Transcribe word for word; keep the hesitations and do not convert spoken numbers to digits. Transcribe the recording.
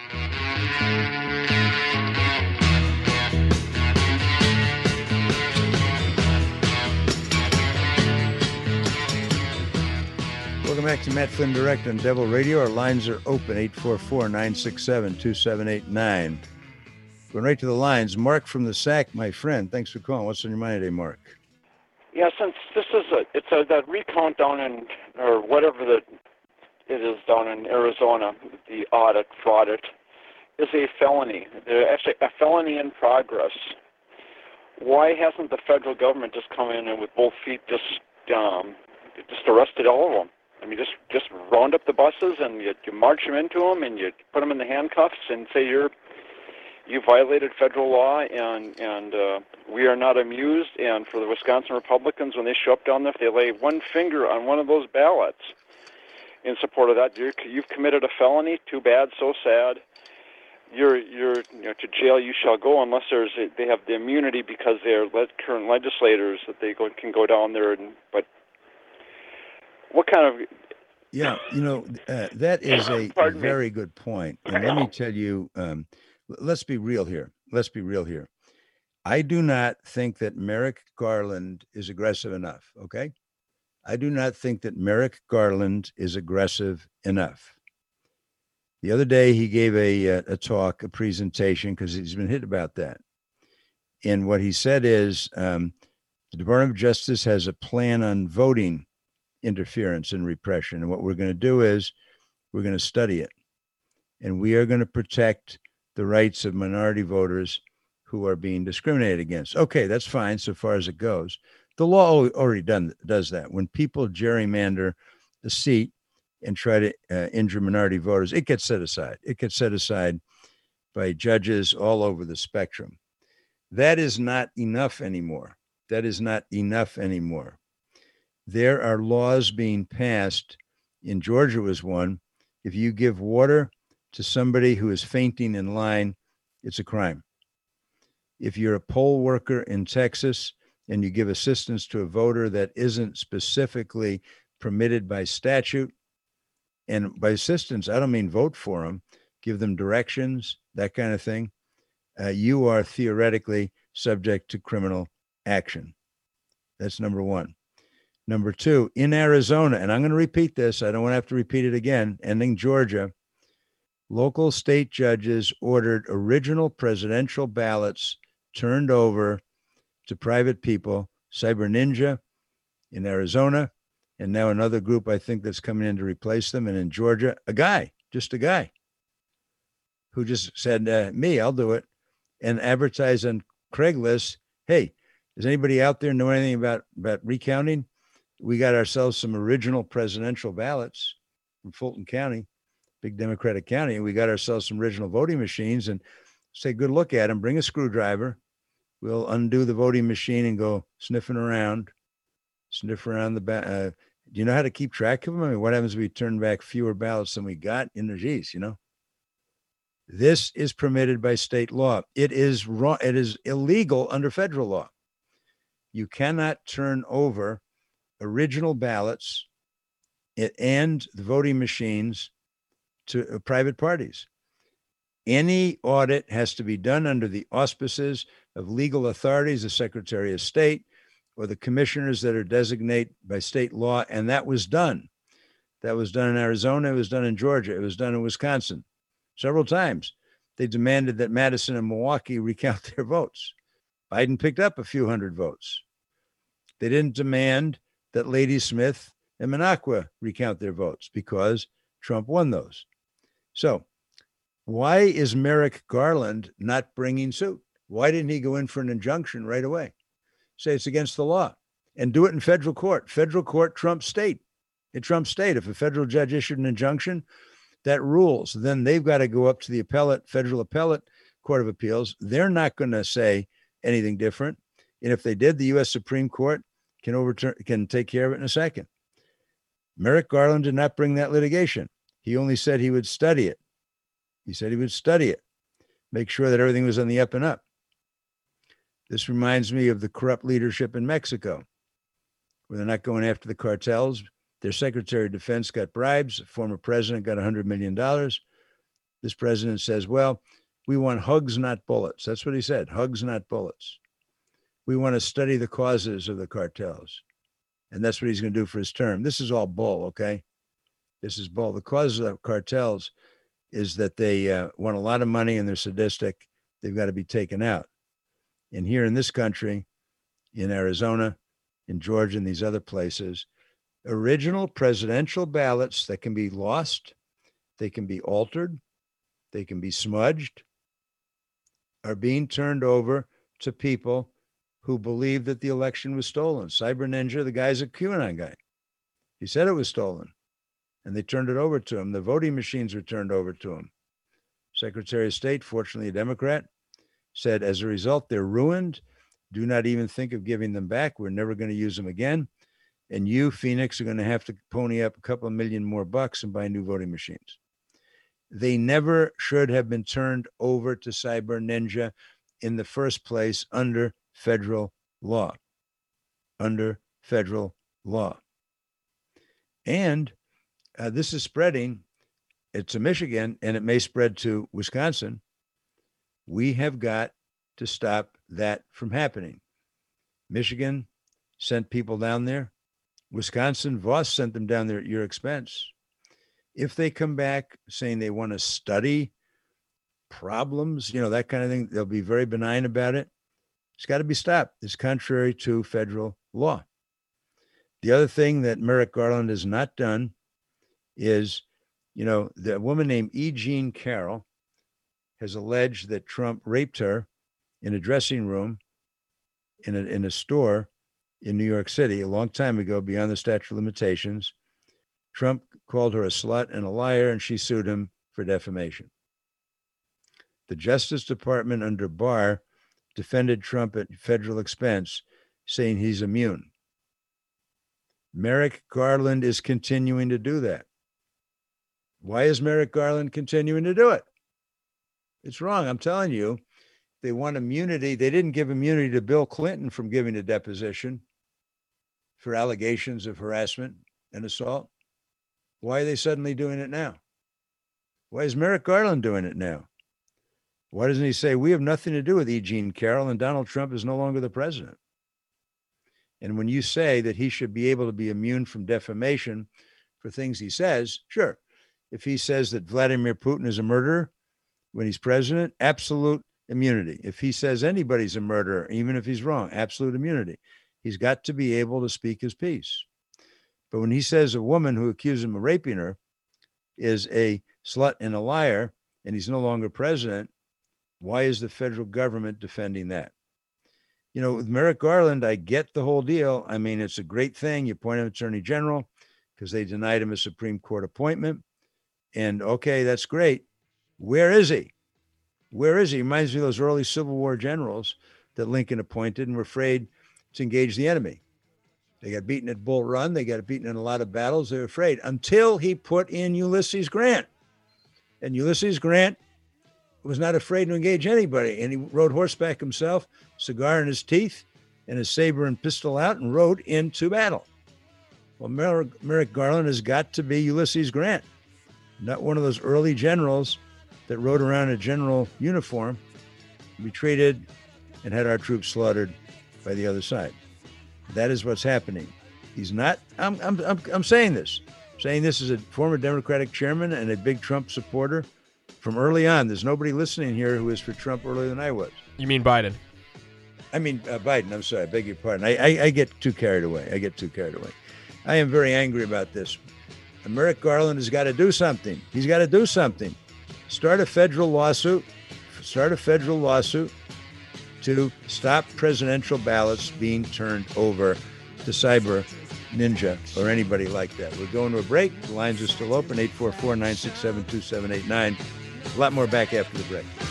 Welcome back to Matt Flynn Direct on Devil Radio. Our lines are open, eight four four, nine six seven, two seven eight nine. Going right to the lines. Mark from the S A C, my friend. Thanks for calling. What's on your mind today, Mark? Yeah, since this is a, it's a, that recount down in, or whatever the, it is down in Arizona, the audit, fraud it, is a felony. There's actually a felony in progress. Why hasn't the federal government just come in and with both feet just, um, just arrested all of them? I mean, just just round up the buses and you, you march them into them and you put them in the handcuffs and say you're you violated federal law and and uh, we are not amused. And for the Wisconsin Republicans, when they show up down there, if they lay one finger on one of those ballots in support of that, you're, you've committed a felony. Too bad, so sad. You're you're you know, to jail you shall go unless there's a, they have the immunity because they're le- current legislators that they go, can go down there and but. What kind of... Yeah, you know, uh, that is a very me. good point. And let me tell you, um, let's be real here. Let's be real here. I do not think that Merrick Garland is aggressive enough, okay? I do not think that Merrick Garland is aggressive enough. The other day, he gave a, a talk, a presentation, because he's been hit about that. And what he said is um, the Department of Justice has a plan on voting interference and repression. And what we're going to do is we're going to study it. And we are going to protect the rights of minority voters who are being discriminated against. Okay, that's fine so far as it goes. The law already done does that. When people gerrymander a seat and try to uh, injure minority voters, it gets set aside. It gets set aside by judges all over the spectrum. That is not enough anymore. That is not enough anymore. There are laws being passed. In Georgia was one. If you give water to somebody who is fainting in line, it's a crime. If you're a poll worker in Texas and you give assistance to a voter that isn't specifically permitted by statute, and by assistance, I don't mean vote for them, give them directions, that kind of thing, uh, you are theoretically subject to criminal action. That's number one. Number two, in Arizona, and I'm going to repeat this, I don't want to have to repeat it again, ending Georgia, local state judges ordered original presidential ballots turned over to private people, Cyber Ninja in Arizona, and now another group I think that's coming in to replace them. And in Georgia, a guy, just a guy, who just said, uh, me, I'll do it, and advertised on Craigslist, hey, does anybody out there know anything about, about recounting? We got ourselves some original presidential ballots from Fulton County, big Democratic county, and we got ourselves some original voting machines and say, good look at them, bring a screwdriver. We'll undo the voting machine and go sniffing around, sniff around the back. Uh, do you know how to keep track of them? I mean, what happens if we turn back fewer ballots than we got? In the geez, you know? This is permitted by state law. It is wrong. It is illegal under federal law. You cannot turn over original ballots and the voting machines to private parties. Any audit has to be done under the auspices of legal authorities, the Secretary of State, or the commissioners that are designated by state law, and that was done. That was done in Arizona. It was done in Georgia. It was done in Wisconsin. Several times, they demanded that Madison and Milwaukee recount their votes. Biden picked up a few hundred votes. They didn't demand that Ladysmith and Minocqua recount their votes because Trump won those. So why is Merrick Garland not bringing suit? Why didn't he go in for an injunction right away? Say it's against the law and do it in federal court. Federal court trumps state. It trumps state. If a federal judge issued an injunction, that rules. Then they've got to go up to the appellate, federal appellate court of appeals. They're not going to say anything different. And if they did, the U S Supreme Court can overturn, can take care of it in a second. Merrick Garland did not bring that litigation. He only said he would study it. He said he would study it, make sure that everything was on the up and up. This reminds me of the corrupt leadership in Mexico, where they're not going after the cartels. Their Secretary of Defense got bribes. The former president got one hundred million dollars. this president says, well, we want hugs, not bullets. That's what he said, hugs, not bullets. We want to study the causes of the cartels. And that's what he's going to do for his term. This is all bull, okay? This is bull. The cause of the cartels is that they uh, want a lot of money and they're sadistic. They've got to be taken out. And here in this country, in Arizona, in Georgia, and these other places, original presidential ballots that can be lost, they can be altered, they can be smudged, are being turned over to people who believe that the election was stolen. Cyber Ninja, the guy's a QAnon guy. He said it was stolen, and they turned it over to him. The voting machines were turned over to him. Secretary of State, fortunately a Democrat, said, as a result, they're ruined. Do not even think of giving them back. We're never going to use them again. And you, Phoenix, are going to have to pony up a couple of million more bucks and buy new voting machines. They never should have been turned over to Cyber Ninja in the first place under federal law. Under federal law. And uh, this is spreading. It's to Michigan, and it may spread to Wisconsin. We have got to stop that from happening. Michigan sent people down there. Wisconsin, Voss sent them down there at your expense. If they come back saying they want to study problems, you know, that kind of thing, they'll be very benign about it. It's got to be stopped. It's contrary to federal law. The other thing that Merrick Garland has not done is, you know, the woman named E. Jean Carroll has alleged that Trump raped her in a dressing room in a, in a store in New York City a long time ago, beyond the statute of limitations. Trump called her a slut and a liar, and she sued him for defamation. The Justice Department under Barr defended Trump at federal expense, saying he's immune. Merrick Garland is continuing to do that. Why is Merrick Garland continuing to do it? It's wrong. I'm telling you, they want immunity. They didn't give immunity to Bill Clinton from giving a deposition for allegations of harassment and assault. Why are they suddenly doing it now? Why is Merrick Garland doing it now? Why doesn't he say, we have nothing to do with E. Jean Carroll and Donald Trump is no longer the president? And when you say that he should be able to be immune from defamation for things he says, sure. If he says that Vladimir Putin is a murderer when he's president, absolute immunity. If he says anybody's a murderer, even if he's wrong, absolute immunity. He's got to be able to speak his piece. But when he says a woman who accused him of raping her is a slut and a liar, and he's no longer president, why is the federal government defending that? You know, with Merrick Garland, I get the whole deal. I mean, it's a great thing. You appoint him attorney general because they denied him a Supreme Court appointment. And okay, that's great. Where is he? Where is he? He reminds me of those early Civil War generals that Lincoln appointed and were afraid to engage the enemy. They got beaten at Bull Run. They got beaten in a lot of battles. They were afraid until he put in Ulysses Grant. And Ulysses Grant was not afraid to engage anybody. And he rode horseback himself, cigar in his teeth, and his saber and pistol out, and rode into battle. Well, Merrick, Merrick Garland has got to be Ulysses Grant, not one of those early generals that rode around in a general uniform, retreated, and had our troops slaughtered by the other side. That is what's happening. He's not, I'm, I'm, I'm, I'm saying this, I'm saying this as a former Democratic chairman and a big Trump supporter from early on. There's nobody listening here who is for Trump earlier than I was. You mean Biden? I mean, uh, Biden, I'm sorry, I beg your pardon. I, I, I get too carried away. I get too carried away. I am very angry about this. Merrick Garland has got to do something. He's got to do something. Start a federal lawsuit, start a federal lawsuit to stop presidential ballots being turned over to Cyber Ninja or anybody like that. We're going to a break. The lines are still open, eight four four, nine six seven, two seven eight nine. A lot more back after the break.